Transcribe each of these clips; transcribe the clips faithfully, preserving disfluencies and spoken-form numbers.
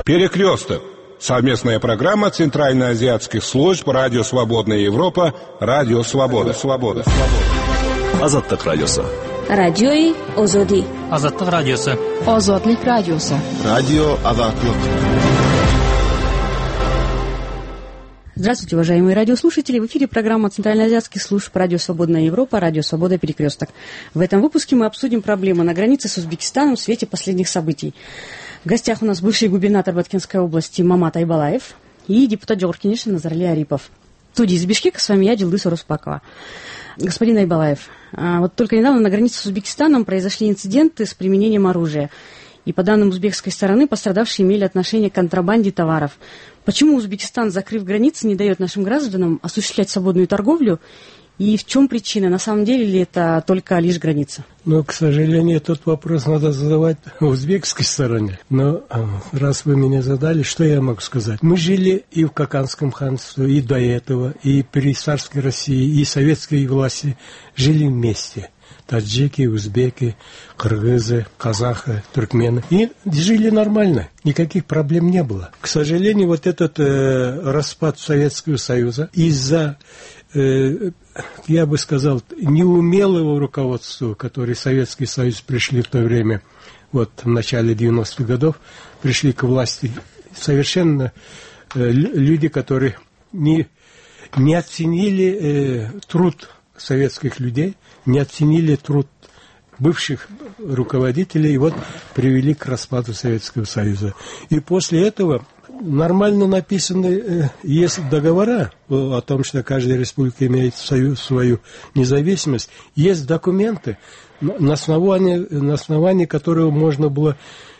Перекресток. Совместная программа Центральноазиатских служб Радио Свободная Европа, Радио Свобода. Свобода. Азаттык радиосы. Радиои Озоди. Азаттык радиосы. Озодлик радиосы. Радио Азаттык. Здравствуйте, уважаемые радиослушатели. В эфире программа Центральноазиатских служб Радио Свободная Европа, Радио Свобода, Перекресток. В этом выпуске мы обсудим проблемы на границе с Узбекистаном в свете последних событий. В гостях у нас бывший губернатор Баткенской области Мамат Айбалаев и депутат Джоркиниш Назарли Арипов. В студии из Бишкека с вами я, Дилдыс Уруспакова. Господин Айбалаев, вот только недавно на границе с Узбекистаном произошли инциденты с применением оружия. И по данным узбекской стороны, пострадавшие имели отношение к контрабанде товаров. Почему Узбекистан, закрыв границы, не дает нашим гражданам осуществлять свободную торговлю? И в чем причина? На самом деле ли это только лишь граница? Ну, к сожалению, этот вопрос надо задавать узбекской стороне. Но раз вы меня задали, что я могу сказать? Мы жили и в Каканском ханстве, и до этого, и при царской России, и советской власти жили вместе. Таджики, узбеки, кыргызы, казахи, туркмены. И жили нормально, никаких проблем не было. К сожалению, вот этот э, распад Советского Союза из-за, э, я бы сказал, неумелого руководства, которое Советский Союз пришли в то время, вот в начале девяностых годов, пришли к власти совершенно э, люди, которые не, не оценили э, труд советских людей, не оценили труд бывших руководителей и вот привели к распаду Советского Союза. И после этого нормально написаны есть договора о том, что каждая республика имеет свою, свою независимость. Есть документы, на основании, на основании которого можно было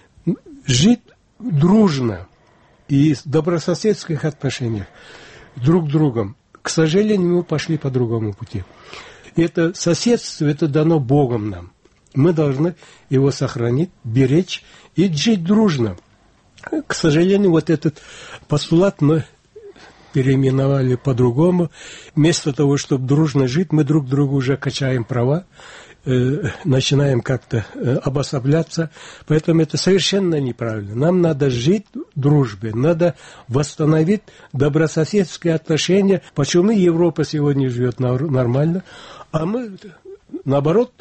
жить дружно и в добрососедских отношениях друг с другом. К сожалению, мы пошли по другому пути. Это соседство, это дано Богом нам. Мы должны его сохранить, беречь и жить дружно. К сожалению, вот этот постулат мы переименовали по-другому. Вместо того, чтобы дружно жить, мы друг другу уже качаем права, э, начинаем как-то э, обособляться. Поэтому это совершенно неправильно. Нам надо жить в дружбе, надо восстановить добрососедские отношения. Почему Европа сегодня живет нормально, а мы, наоборот,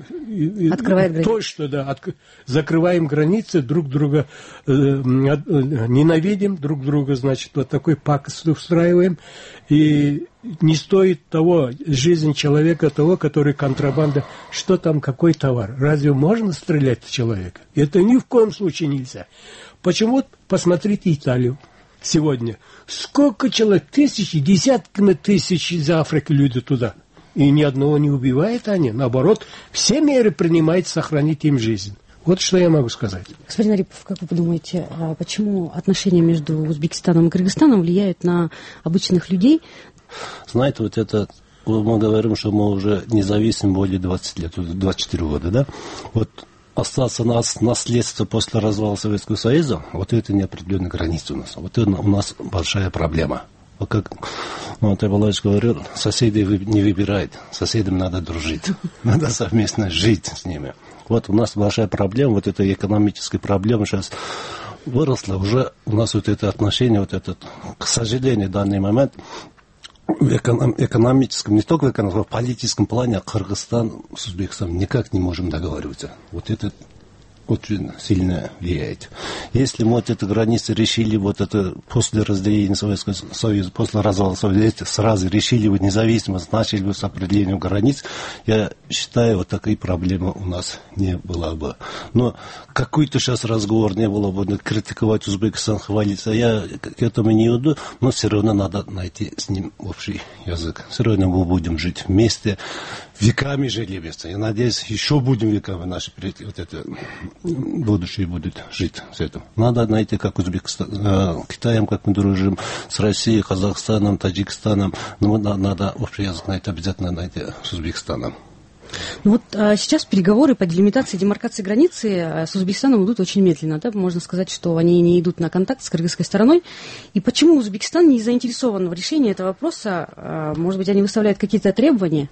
то, что да, от, закрываем границы, друг друга э, ненавидим, друг друга, значит, вот такой пакость устраиваем, и не стоит того, жизнь человека, того, который контрабанда, что там, какой товар. Разве можно стрелять в человека? Это ни в коем случае нельзя. Почему? Посмотрите Италию сегодня. Сколько человек, тысячи, десятками тысяч из Африки люди туда. И ни одного не убивает они. Наоборот, все меры принимают сохранить им жизнь. Вот что я могу сказать. Господин Арипов, как вы думаете, почему отношения между Узбекистаном и Кыргызстаном влияют на обычных людей? Знаете, вот это, мы говорим, что мы уже независимы более двадцати лет, двадцать четыре года, да? Вот остаться у нас наследство после развала Советского Союза, вот это неопределенная граница у нас. Вот это у нас большая проблема. Как вот Айбалаевич говорил, соседей не выбирает, соседям надо дружить, надо совместно жить с ними. Вот у нас большая проблема, вот эта экономическая проблема сейчас выросла, уже у нас вот это отношение, вот этот, к сожалению, в данный момент в экономическом, не только в экономическом, а в политическом плане Кыргызстан с Узбекистаном никак не можем договариваться. Вот это очень сильно влияет. Если мы вот эту границу решили, вот это после разделения Советского Союза, после развала Советского Союза, сразу решили вот независимость, начали бы с определением границ, я считаю, вот такой проблемы у нас не было бы. Но какой-то сейчас разговор не было бы, критиковать Узбекистан, хвалиться, я к этому не иду, но все равно надо найти с ним общий язык. Все равно мы будем жить вместе, веками жили вместе. Я надеюсь, еще будем веками наши вот это будущее будет жить с этим. Надо найти, как Узбекистан, э, Китаем, как мы дружим, с Россией, Казахстаном, Таджикистаном. Но надо общий язык найти, обязательно найти с Узбекистаном. Ну вот а, сейчас переговоры по делимитации и демаркации границы а, с Узбекистаном идут очень медленно. Да? Можно сказать, что они не идут на контакт с кыргызской стороной. И почему Узбекистан не заинтересован в решении этого вопроса? А, может быть, они выставляют какие-то требования?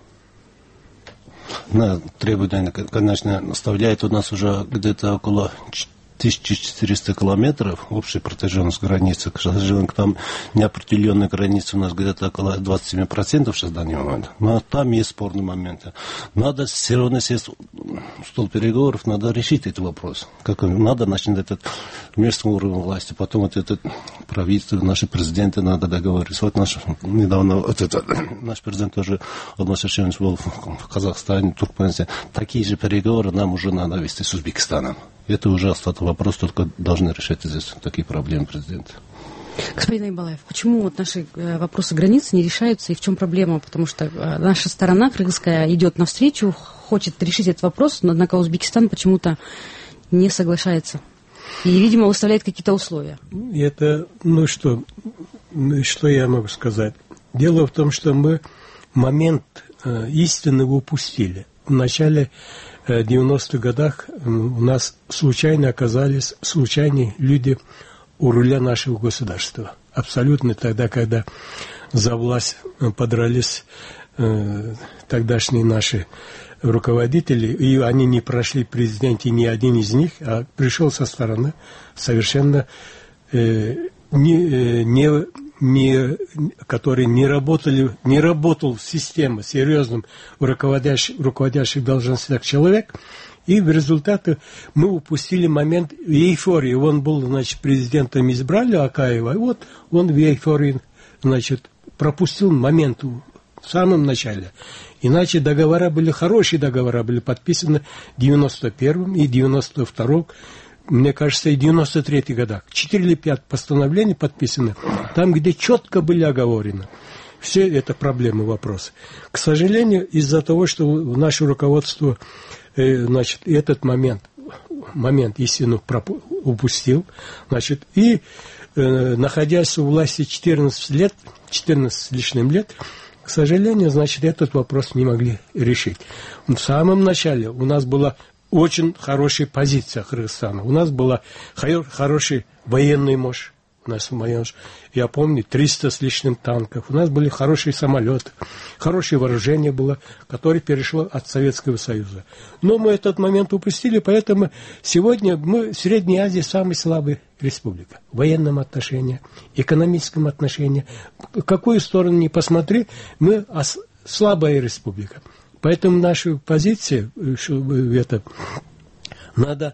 Да, требования, конечно, оставляет у нас уже где-то около тысяча четыреста километров, общая протяженность границы. К сожалению, там неопределенная граница у нас где-то около двадцать семь процентов сейчас в данный момент. Но там есть спорные моменты. Надо все равно сесть в стол переговоров, надо решить этот вопрос. Как надо начать этот местный уровень власти, потом вот этот правительство, наши президенты надо договориться. Вот наш недавно вот это, наш президент тоже Алмаз Шишевич был в Казахстане, Туркменистане. Такие же переговоры нам уже надо вести с Узбекистаном. Это уже остаток вопрос, только должны решать здесь такие проблемы президента. Господин Айбалаев, почему вот наши вопросы границ не решаются и в чем проблема? Потому что наша сторона кыргызская идет навстречу, хочет решить этот вопрос, но однако Узбекистан почему-то не соглашается. И, видимо, выставляет какие-то условия. Это, ну что, что я могу сказать? Дело в том, что мы момент э, истины упустили. В начале э, девяностых годах э, у нас случайно оказались случайные люди у руля нашего государства. Абсолютно тогда, когда за власть подрались э, тогдашние наши руководители, и они не прошли президенте ни один из них, а пришел со стороны совершенно э, не, э, не, не, который не работали, не работал в системе серьезным руководящих, руководящих должностях человек, и в результате мы упустили момент эйфории. Он был, значит, президентом избрали Акаева, и вот он в эйфории, значит, пропустил момент в самом начале. Иначе договора были, хорошие договора были подписаны в девяносто первом и девяносто втором, мне кажется, и девяносто третьем годах. Четыре или пять постановлений подписаны, там, где четко были оговорены. Все это проблемы, вопросы. К сожалению, из-за того, что наше руководство, э, значит, этот момент, момент истину упустил, значит, и э, находясь у власти четырнадцать лет, четырнадцать с лишним лет, к сожалению, значит, этот вопрос не могли решить. В самом начале у нас была очень хорошая позиция Кыргызстана. У нас была хорошая военная мощь. У нас, я помню, триста с лишним танков. У нас были хорошие самолеты, хорошее вооружение было, которое перешло от Советского Союза. Но мы этот момент упустили, поэтому сегодня мы в Средней Азии самая слабая республика. В военном отношении, экономическом отношении. В какую сторону ни посмотри, мы слабая республика. Поэтому наша позиция, это, надо,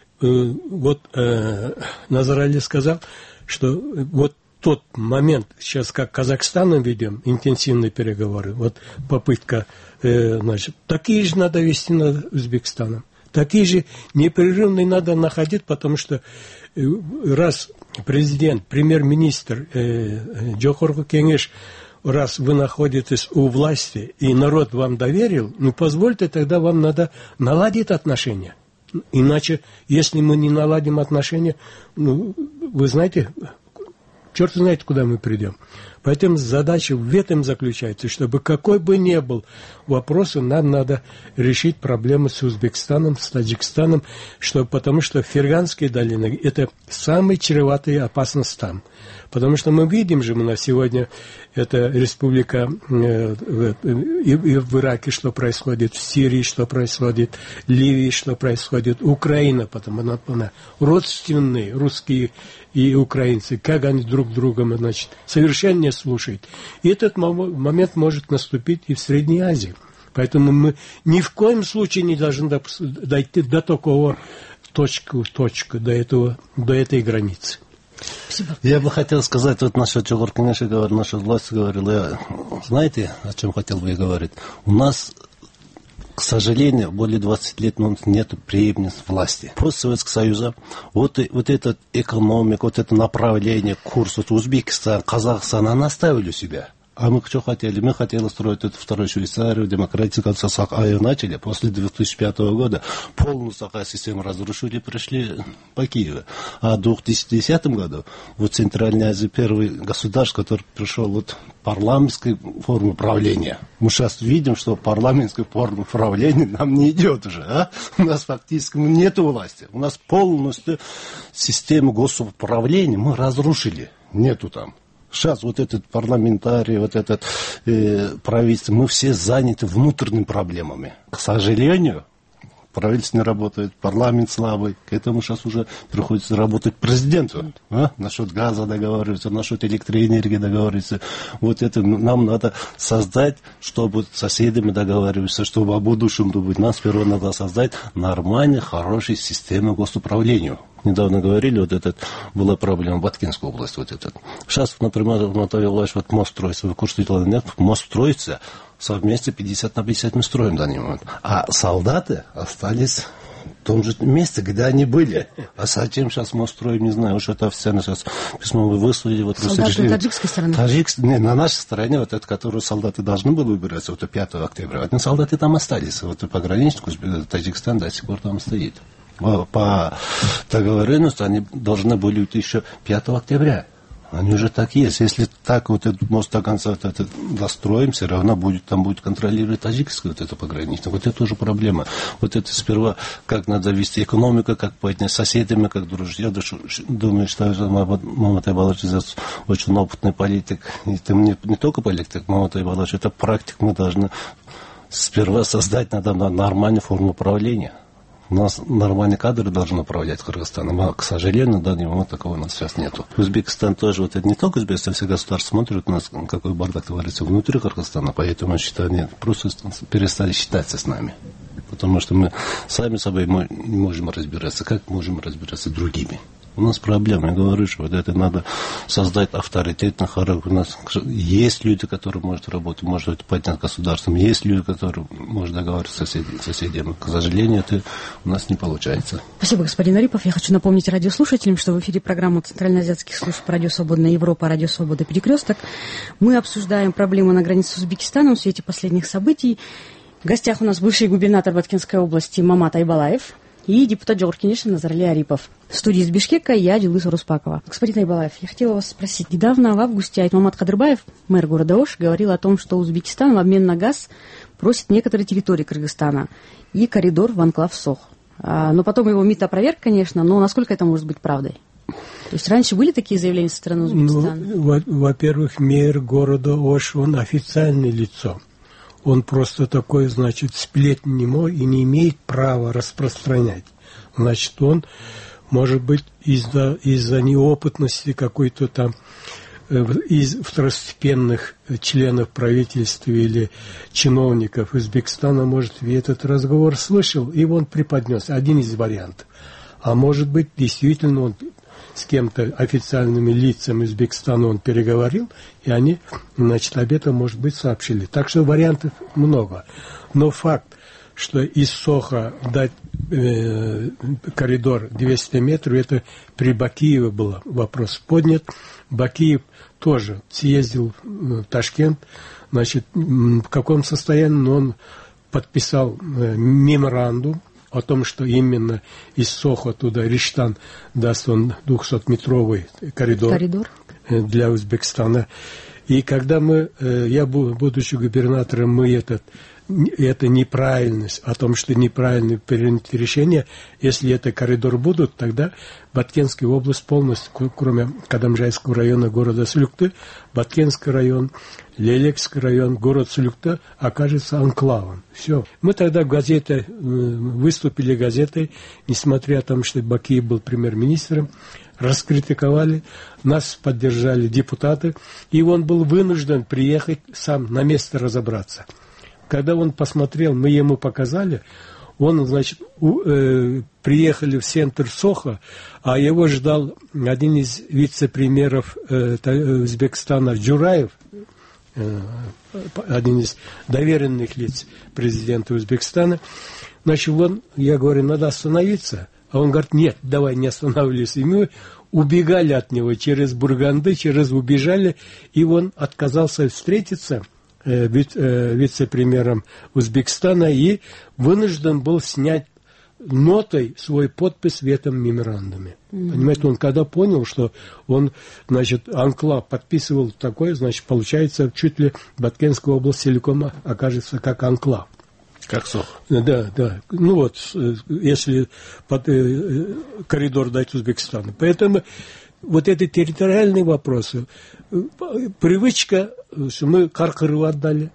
вот Назар Али сказал, что вот тот момент, сейчас как Казахстаном ведем интенсивные переговоры, вот попытка, э, значит, такие же надо вести над Узбекистаном, такие же непрерывные надо находить, потому что э, раз президент, премьер-министр э, Джохорку Кеңеш, раз вы находитесь у власти и народ вам доверил, ну позвольте, тогда вам надо наладить отношения. Иначе, если мы не наладим отношения, ну, вы знаете, черт знает, куда мы придем. Поэтому задача в этом заключается, чтобы какой бы ни был вопрос, нам надо решить проблемы с Узбекистаном, с Таджикистаном, что, потому что Ферганские долины – это самая чреватая опасность там. Потому что мы видим же, мы на сегодня, это республика э, и, и в Ираке, что происходит, в Сирии, что происходит, в Ливии, что происходит, Украина, потому что она родственные, русские и украинцы, как они друг друга, значит, совершенно не слушают. И этот момент может наступить и в Средней Азии. Поэтому мы ни в коем случае не должны дойти до такого точку, точку, до, этого, до этой границы. Спасибо. Я бы хотел сказать, вот наша Чогор, конечно, говорит, наша власть говорила, я, знаете, о чем хотел бы я говорить? У нас, к сожалению, более двадцати лет нет преемственности власти. После Советского Союза вот, вот эта экономика, вот это направление, курс, вот Узбекистан, Казахстан, они оставили себя. А мы что хотели? Мы хотели строить эту вторую Швейцарию, демократию, а ее начали после две тысячи пятого года. Полностью такая система разрушили, пришли по Киеву. А в две тысячи десятом году вот Центральная Азия первый государство, который пришел вот парламентской формы правления. Мы сейчас видим, что парламентской формы правления нам не идет уже. А? У нас фактически нет власти. У нас полностью систему госуправления мы разрушили. Нету там. Сейчас вот этот парламентарий, вот этот э, правительство, мы все заняты внутренними проблемами. К сожалению, правительство не работает, парламент слабый. К этому сейчас уже приходится работать президенту. А? Насчет газа договариваться, насчет электроэнергии договариваться. Вот это нам надо создать, чтобы с соседями договариваться, чтобы о будущем думать. Нам сперва надо создать нормальную, хорошую систему госуправления. Недавно говорили, вот это была проблема в Баткенской области. Вот этот. Сейчас, например, Наталья Влаевич, вот мост строится, вы кушаете, нет, мост строится, совместно пятьдесят на пятьдесят мы строим в данный момент. А солдаты остались в том же месте, где они были. А зачем сейчас мост строим, не знаю. Уж это официально сейчас письмо вы выслали. Вот, солдаты на таджикской стороне? Таджик, не, на нашей стороне, вот это, которую солдаты должны были убираться, вот пятого октября. Вот солдаты там остались. Вот пограничку Таджикистан до сих пор там стоит. По договоренности они должны были уйти еще пятого октября. Они уже так есть. Если так вот этот мост до конца вот этот достроим, все равно будет, там будет контролировать таджикское вот это пограничное. Вот это тоже проблема. Вот это сперва, как надо вести экономику, как поднять с соседями, как дружить. Я думаю, что Маматай Балач очень опытный политик. Это не, не только политик, Маматай Балач, это практик. Мы должны сперва создать надо нормальную форму управления. У нас нормальные кадры должны управлять Кыргызстаном, а, к сожалению, да, вот такого у нас сейчас нету. Узбекистан тоже, вот это не только Узбекистан, все государства смотрят у нас, какой бардак творится внутри Кыргызстана, поэтому я считаю, они просто перестали считаться с нами. Потому что мы сами собой не можем разбираться, как можем разбираться с другими. У нас проблема, я говорю, что вот это надо создать авторитетный характер. У нас есть люди, которые могут работать, могут поднять государством, есть люди, которые могут договариваться с соседями, соседями. К сожалению, это у нас не получается. Спасибо, господин Арипов. Я хочу напомнить радиослушателям, что в эфире программа Центральноазиатских служб «Радио Свободная Европа», «Радио Свобода Перекресток». Мы обсуждаем проблемы на границе с Узбекистаном в свете последних событий. В гостях у нас бывший губернатор Баткенской области Мамат Айбалаев и депутат Джоркинеша Назарли Арипов. В студии из Бишкека я, Дилыс Руспакова. Господин Айбалаев, я хотела вас спросить. Недавно в августе Айтмамат Кадырбаев, мэр города Ош, говорил о том, что Узбекистан в обмен на газ просит некоторые территории Кыргызстана и коридор в анклав Сох. А, но потом его МИД опроверг, конечно, но насколько это может быть правдой? То есть раньше были такие заявления со стороны Узбекистана? Ну, во- во-первых, мэр города Ош, он официальное лицо. Он просто такой, значит, сплетни не может и не имеет права распространять. Значит, он, может быть, из-за, из-за неопытности какой-то там э, из второстепенных членов правительства или чиновников Узбекистана, может, и этот разговор слышал, и он преподнес один из вариантов. А может быть, действительно, он с кем-то, официальными лицами Узбекистана он переговорил, и они, значит, об этом, может быть, сообщили. Так что вариантов много. Но факт, что из Соха дать э, коридор двести метров, это при Бакиеве был вопрос поднят. Бакиев тоже съездил в Ташкент, значит, в каком состоянии, но он подписал э, меморандум о том, что именно из Сохо туда Риштан даст он двухсотметровый коридор, коридор для Узбекистана. И когда мы, я, будучи губернатором, мы этот, это неправильность, о том, что неправильно принято решение, если это коридор будут, тогда Баткенская область полностью, кроме Кадамжайского района города Сулюкты, Баткенский район, Лелекский район, город Сулюкта окажется анклавом. Все. Мы тогда в газете, выступили газетой, несмотря на то, что Бакиев был премьер-министром, раскритиковали, нас поддержали депутаты, и он был вынужден приехать сам на место разобраться. Когда он посмотрел, мы ему показали, он, значит, у, э, приехали в центр Сохо, а его ждал один из вице-премьеров э, Узбекистана Джураев, э, один из доверенных лиц президента Узбекистана. Значит, он, я говорю, надо остановиться. А он говорит, нет, давай не останавливайся. И мы убегали от него через Бурганды, через убежали, и он отказался встретиться э, э, вице-премьером Узбекистана и вынужден был снять нотой свой подпись в этом меморандуме. Mm-hmm. Понимаете, он когда понял, что он, значит, анклав подписывал такое, значит, получается, чуть ли Баткенская область целиком окажется как анклав. Как Сох. Да, да. Ну вот, если под, э, коридор дать Узбекистану. Поэтому вот эти территориальные вопросы, привычка, мы Каркыру отдали,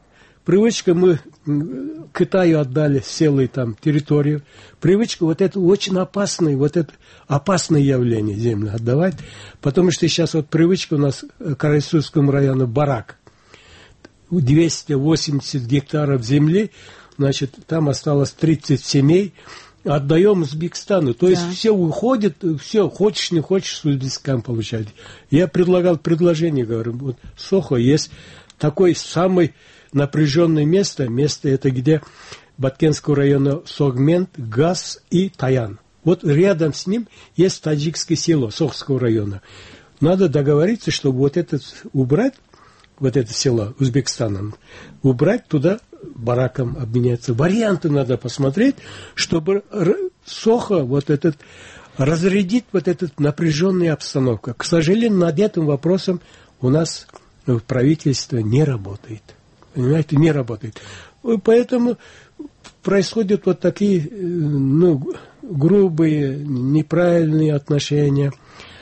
привычка, мы Китаю отдали целую там территорию. Привычка вот это очень опасное, вот это опасное явление землю отдавать, потому что сейчас вот привычка у нас к Карайсудскому району барак. двести восемьдесят гектаров земли, значит, там осталось тридцать семей, отдаем Узбекистану. То есть да. все уходит, все, хочешь, не хочешь, с Узбекистан получать. Я предлагал предложение, говорю, вот Сохо есть такое самое напряженное место, место это где Баткенского района Согмент, Газ и Таян. Вот рядом с ним есть таджикское село Сохского района. Надо договориться, чтобы вот это убрать, вот это село Узбекистаном, убрать туда бараком обменяться. Варианты надо посмотреть, чтобы Сохо вот этот разрядить вот эту напряженную обстановку. К сожалению, над этим вопросом у нас правительство не работает. Понимаете, не работает. Поэтому происходят вот такие, ну, грубые, неправильные отношения.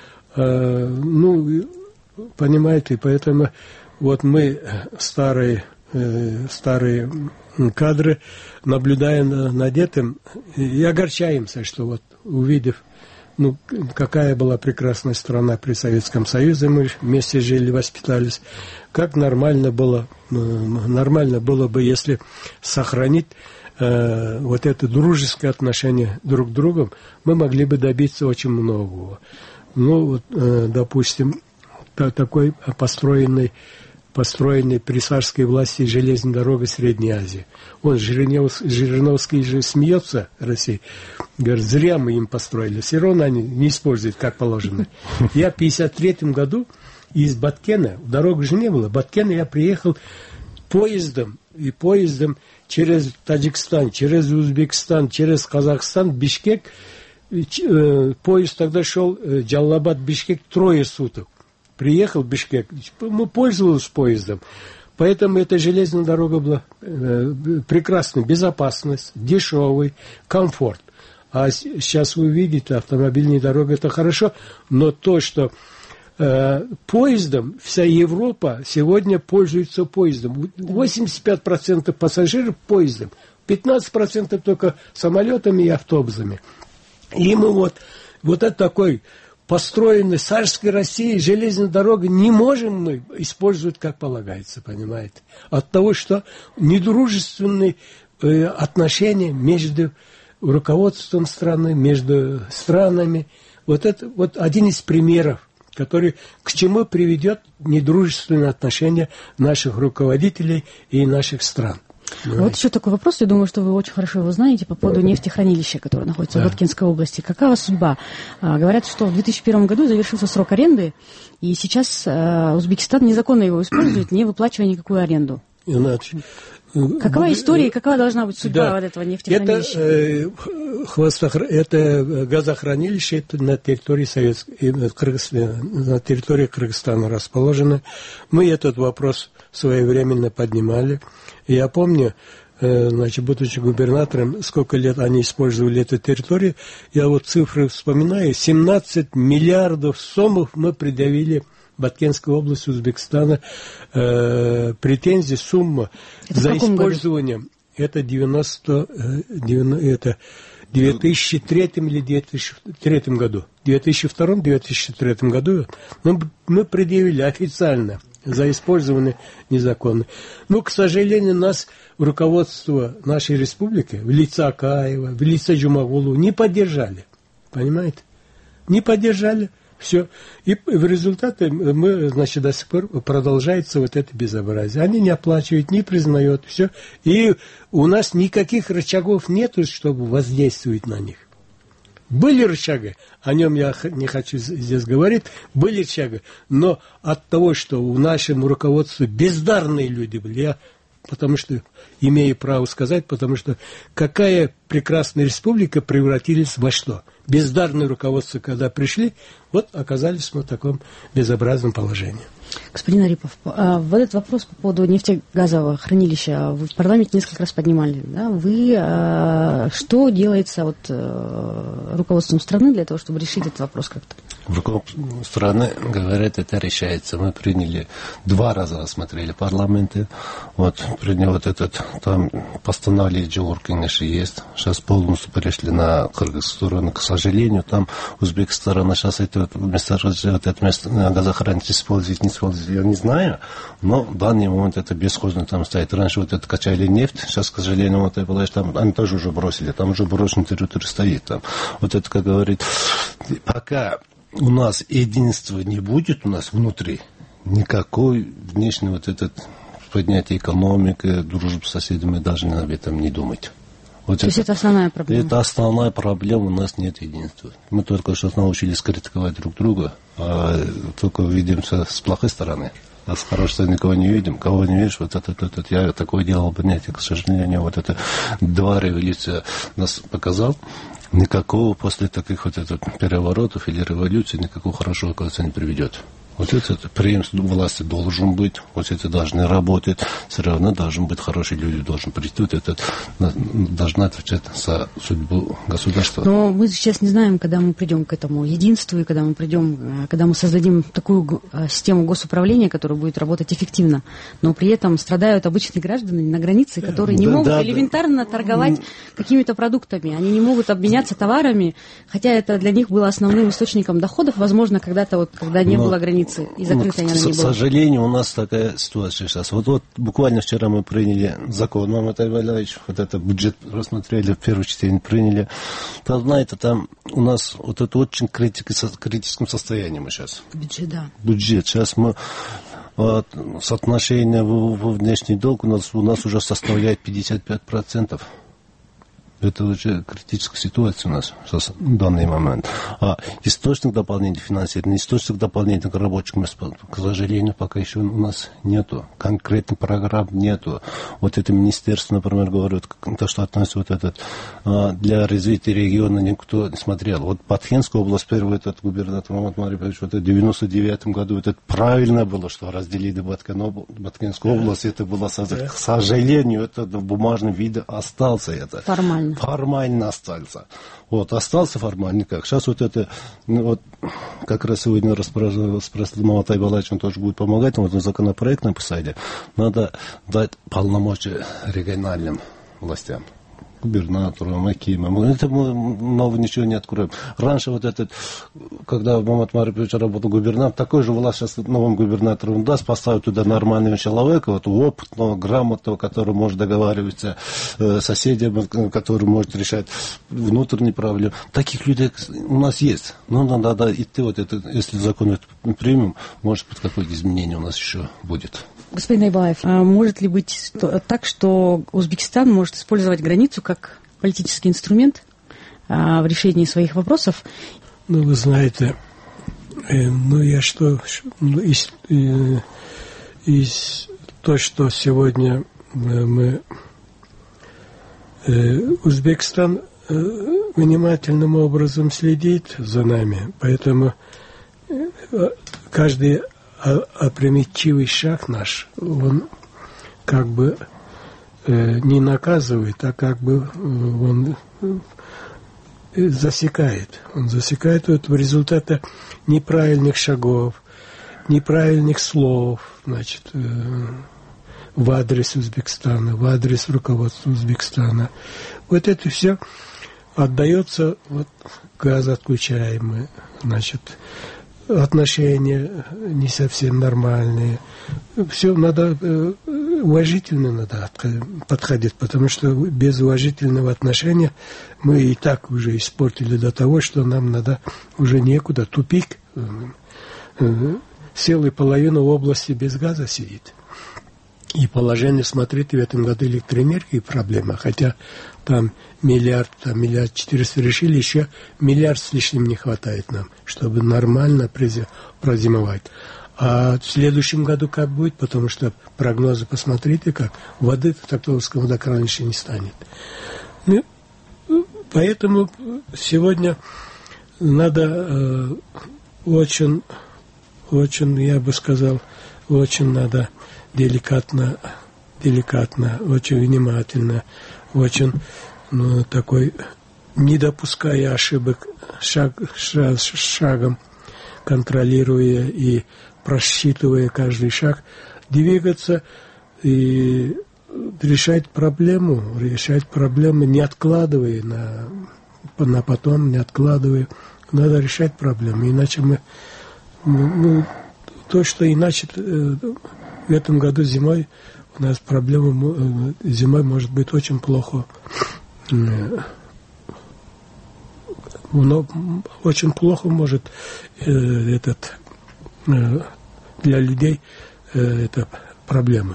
Ну, понимаете, поэтому вот мы, старые, старые кадры, наблюдая над этим, и огорчаемся, что вот увидев, ну, какая была прекрасная страна при Советском Союзе, мы вместе жили, воспитались, как нормально было, нормально было бы, если сохранить э, вот это дружеское отношение друг к другу, мы могли бы добиться очень многого. Ну, вот, э, допустим, та, такой построенный, построенный при царской власти железной дорогой Средней Азии. Он, Жириновский, Жириновский же смеется, Россия, говорит, зря мы им построили, все равно они не используют как положено. Я в пятьдесят третьем году из Баткена, дорог же не было, в Баткена я приехал поездом, и поездом через Таджикистан, через Узбекистан, через Казахстан, Бишкек. Поезд тогда шел Джалалабад-Бишкек трое суток. Приехал в Бишкек, мы пользовались поездом. Поэтому эта железная дорога была э, прекрасной, безопасность, дешевый, комфорт. А сейчас вы видите, автомобильная дорога это хорошо, но то, что э, поездом, вся Европа сегодня пользуется поездом. восемьдесят пять процентов пассажиров поездом, пятнадцать процентов только самолетами и автобусами. И мы вот, вот это такой построенной царской России железной дороги не можем мы использовать как полагается, понимаете? От того, что недружественные э, отношения между руководством страны, между странами. Вот это вот один из примеров, который к чему приведет недружественные отношения наших руководителей и наших стран. Понимаете? Вот еще такой вопрос, я думаю, что вы очень хорошо его знаете по поводу нефтехранилища, которое находится да. в Баткенской области. Какова судьба? А, говорят, что в две тысячи первом году завершился срок аренды, и сейчас а, Узбекистан незаконно его использует, не выплачивая никакую аренду. Иначе. Какова Б... история и какова должна быть судьба да. вот этого нефтехранилища? Это, э, хвостохр... это газохранилище это на территории Советской, на территории Кыргызстана расположено. Мы этот вопрос своевременно поднимали. Я помню, э, значит, будучи губернатором, сколько лет они использовали эту территорию, я вот цифры вспоминаю, семнадцать миллиардов сомов мы предъявили Баткенской области Узбекистана э, претензии, сумма это за использование, году? Это девяносто, девяносто, это в две тысячи третьем или две тысячи третьем году, в две тысячи втором - две тысячи третьем году мы, мы предъявили официально за использование незаконно. Но, к сожалению, нас руководство нашей республики в лице Акаева, в лице Джумагулова не поддержали. Понимаете? Не поддержали. Все. И в результате мы, значит, до сих пор продолжается вот это безобразие. Они не оплачивают, не признают. Все. И у нас никаких рычагов нет, чтобы воздействовать на них. Были рычаги, о нем я не хочу здесь говорить, были рычаги, но от того, что в нашем руководстве бездарные люди были, я потому что имею право сказать, потому что какая прекрасная республика превратилась во что? Бездарное руководство, когда пришли, вот оказались мы в таком безобразном положении. Господин Арипов, вот этот вопрос по поводу нефтегазового хранилища вы в парламенте несколько раз поднимали. Да? Вы, что делается вот, руководством страны для того, чтобы решить этот вопрос как-то? В руководстве страны, говорят, это решается. Мы приняли, два раза рассмотрели парламенты. Вот, принял вот этот, там постановление Джоур, конечно, есть. Сейчас полностью перешли на кыргызскую сторону. К сожалению, там узбекская сторона сейчас это вот, место, вот это место газохранить использует, не использует, я не знаю. Но в данный момент это бесхозно там стоит. Раньше вот это качали нефть, сейчас, к сожалению, вот это, там, они тоже уже бросили. Там уже брошенная территория стоит. Там. Вот это, как говорит, пока у нас единства не будет, у нас внутри никакой внешний вот этот поднятие экономики, дружбы с соседями, должны об этом не думать. Вот То это, есть это основная проблема? Это основная проблема, у нас нет единства. Мы только что научились критиковать друг друга, а только видимся с плохой стороны. А с хорошей стороны никого не видим. Кого не видишь, вот этот, этот, я такое делал бы, нет, к сожалению, вот это два революция нас показал. Никакого после таких вот этих переворотов или революций никакого хорошего, кажется, не приведет. Вот это преемство власти должен быть, вот это должны работать, все равно должны быть хорошие люди, должен прийти, вот это должна отвечать за судьбу государства. Но мы сейчас не знаем, когда мы придем к этому единству, и когда мы придем, когда мы создадим такую систему госуправления, которая будет работать эффективно. Но при этом страдают обычные граждане на границе, которые не да, могут да, элементарно да. торговать какими-то продуктами. Они не могут обменяться товарами, хотя это для них было основным источником доходов, возможно, когда-то, вот, когда не Но... было границ. И закрытой она не была. К сожалению, у нас такая ситуация сейчас. Вот, вот буквально вчера мы приняли закон, Маматай Валерьевич, вот это бюджет рассмотрели, в первую чтение приняли. Там, знаете, там у нас вот это очень критическом состоянии мы сейчас. Бюджет, да. Бюджет. Сейчас мы вот, соотношение во внешний долг у нас, у нас уже составляет пятьдесят пять процентов. Это уже критическая ситуация у нас сейчас, в данный момент. А источник дополнительного финансирования, источник дополнительных рабочих мест, к сожалению, пока еще у нас нету. Конкретных программ нету. Вот это министерство, например, говорит, то, что относится вот этот, для развития региона никто не смотрел. Вот Батхенская область, первый этот губернатор Мамат Марипович, вот в девяносто девятом году это правильно было, что разделили Батхенскую область. Это было, к сожалению, это в бумажном виде остался это. Формально. Формально остался. Вот, остался формально как. Сейчас вот это, ну, вот, как раз сегодня расспросил Маматай Балаевич, он тоже будет помогать, вот законопроект написали. Надо дать полномочия региональным властям. Губернатору, Макимам. Это мы нового ничего не откроем. Раньше вот этот, когда Мамат Марипович работал губернатором, такой же власть сейчас новым губернатором даст, поставить туда нормального человека, вот опытного, грамотного, который может договариваться с соседями, который может решать внутренние проблемы. Таких людей у нас есть. Но надо идти, вот это, если закон это примем, может быть, какое-то изменение у нас еще будет. Господин Айбалаев, а может ли быть так, что Узбекистан может использовать границу как политический инструмент а, в решении своих вопросов? Ну, вы знаете, э, ну, я что, ну, из, э, из то, что сегодня мы... Э, Узбекистан э, внимательным образом следит за нами, поэтому э, каждый опрометчивый шаг наш, он как бы э, не наказывает, а как бы э, он э, засекает. Он засекает это в результате неправильных шагов, неправильных слов, значит, э, в адрес Узбекистана, в адрес руководства Узбекистана. Вот это все отдается, вот газ отключаемый, значит, отношения не совсем нормальные. Все надо, уважительно надо подходить, потому что без уважительного отношения мы и так уже испортили до того, что нам надо уже некуда, тупик. Целая половина области без газа сидит. И положение, смотрите, в этом году электроэнергии проблема, хотя там миллиард, там миллиард четыреста решили, еще миллиард с лишним не хватает нам, чтобы нормально прозимовать. А в следующем году как будет, потому что прогнозы, посмотрите, как воды в Топтовском водохранилище не станет. Ну, поэтому сегодня надо э, очень, очень, я бы сказал, очень надо деликатно, деликатно, очень внимательно, очень, ну, такой, не допуская ошибок, шаг, шаг, шагом контролируя и просчитывая каждый шаг, двигаться и решать проблему, решать проблемы, не откладывая на, на потом, не откладывая. Надо решать проблемы, иначе мы... Ну, то, что иначе в этом году зимой у нас проблема зимой может быть очень плохо. Но очень плохо может этот для людей это проблема.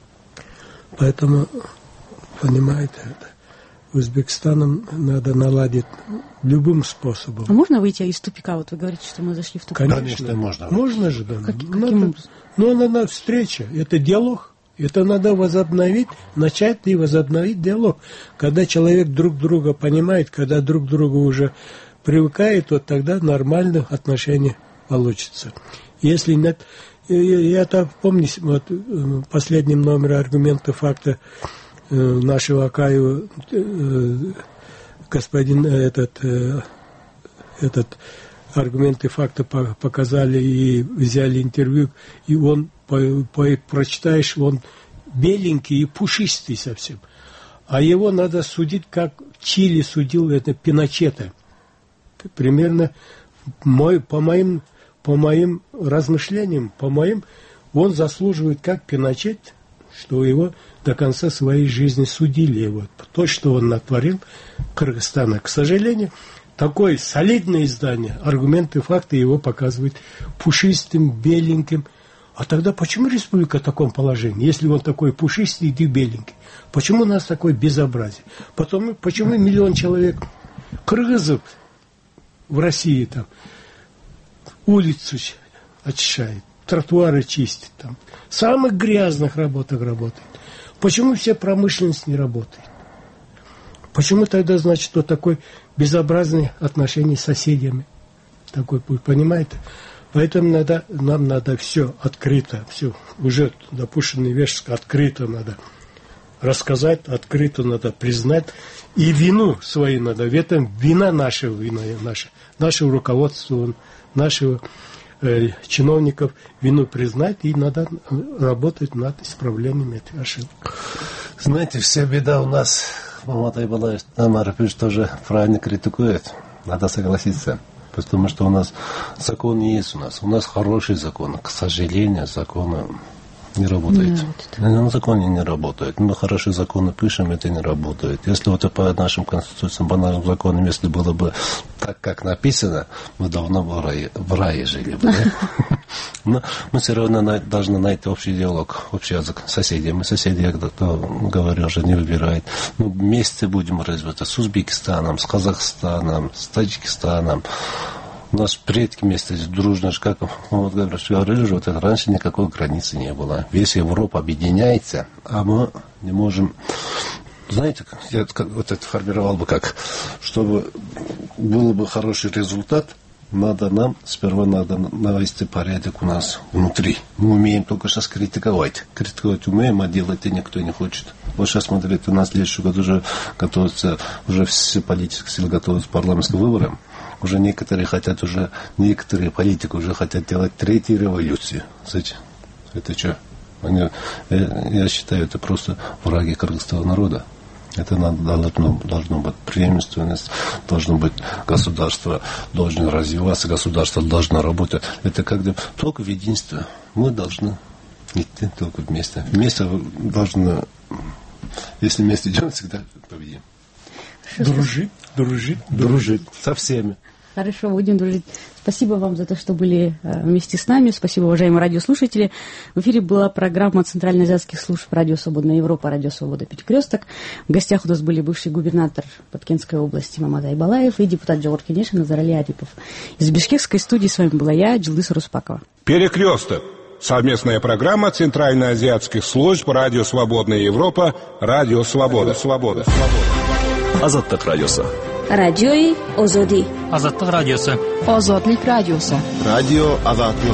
Поэтому, понимаете, Узбекистаном надо наладить любым способом. А можно выйти из тупика? Вот вы говорите, что мы зашли в тупик. Конечно, Конечно можно. Можно же, да. Как, надо, каким образом? Ну, надо встреча, это диалог. Это надо возобновить, начать и возобновить диалог. Когда человек друг друга понимает, когда друг другу уже привыкает, вот тогда нормальных отношений получится. Если нет... Я так помню, вот в последнем номере «Аргументы факта» нашего Акаева господин этот, этот аргументы факта показали и взяли интервью, и он, по, по, прочитаешь, он беленький и пушистый совсем. А его надо судить, как Чили судил это Пиночета. Примерно мой, по моим по моим размышлениям, по моим, он заслуживает как Пиночет, что его до конца своей жизни судили его. То, что он натворил Кыргызстана. К сожалению, такое солидное издание, аргументы, факты его показывают пушистым, беленьким. А тогда почему республика в таком положении, если он такой пушистый и беленький? Почему у нас такое безобразие? Потом, почему миллион человек кыргызов в России там улицу очищает, тротуары чистит, там, в самых грязных работах работает. Почему вся промышленность не работает? Почему тогда, значит, вот такое безобразное отношение с соседями? Такой, понимаете? Поэтому надо, нам надо все открыто, все, уже допущенные вещи открыто надо рассказать, открыто надо признать. И вину свою надо, в этом вина наша, вина наша, нашего руководства, нашего э, чиновников вину признать, и надо работать над исправлением этих ошибок. Знаете, вся беда у нас, Мамат Айбалаев, Амар Пиш тоже правильно критикует, надо согласиться. Потому что у нас закон есть у нас. У нас хороший закон. К сожалению, законы не работают. На законе не работает. Мы хорошие законы пишем, это не работает. Если вот по нашим конституциям, по нашим законам, если было бы так, как написано, мы давно в рае, в рае жили бы. Но мы все равно должны найти общий диалог, общий язык с соседями. Соседи, я когда-то говорю, уже не выбирают. Мы вместе будем развиваться с Узбекистаном, с Казахстаном, с Таджикистаном. У нас предки вместе дружно, как вот, говорили уже, вот это раньше никакой границы не было. Весь Европа объединяется, а мы не можем. Знаете, я вот это формировал бы как, чтобы был бы хороший результат, надо нам, сперва надо навести порядок у нас внутри. Мы умеем только сейчас критиковать. Критиковать умеем, а делать и никто не хочет. Вот сейчас, смотрите, у нас в следующем году уже готовятся, уже все политические силы готовятся к парламентским выборам. Уже некоторые хотят уже, некоторые политики уже хотят делать третью революцию. Знаете, это что? Они, я, я считаю, это просто враги кыргызского народа. Это надо, должно, должно быть преемственность, должно быть государство, должно развиваться, государство должно работать. Это когда только в единстве. Мы должны идти только вместе. Вместе должны, если вместе идем, всегда победим. Дружить, дружить, дружить. Со всеми. Хорошо, будем дружить. Спасибо вам за то, что были вместе с нами. Спасибо, уважаемые радиослушатели. В эфире была программа Центральноазиатских служб «Радио Свободная Европа», «Радио Свобода Перекресток». В гостях у нас были бывший губернатор Баткенской области Мамат Айбалаев и депутат Джавор Кенешин Назарали Арипов. Из бишкекской студии с вами была я, Джилдыс Руспакова. Перекресток. Совместная программа Центральноазиатских служб «Радио Свободная Европа», «Радио Свобода». Свобода. Азаттык радиосы. Радиои Озоди. Азаттык радиосы. Озодлик радиосы. Радио Азаттык.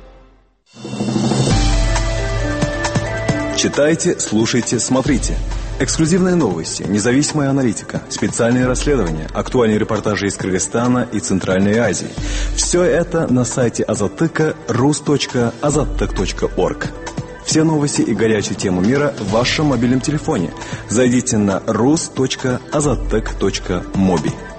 Читайте, слушайте, смотрите. Эксклюзивные новости, независимая аналитика, специальные расследования, актуальные репортажи из Кыргызстана и Центральной Азии. Все это на сайте Азаттыка рус точка азаттык точка орг. Все новости и горячую тему мира в вашем мобильном телефоне. Зайдите на рус точка азаттык точка моби.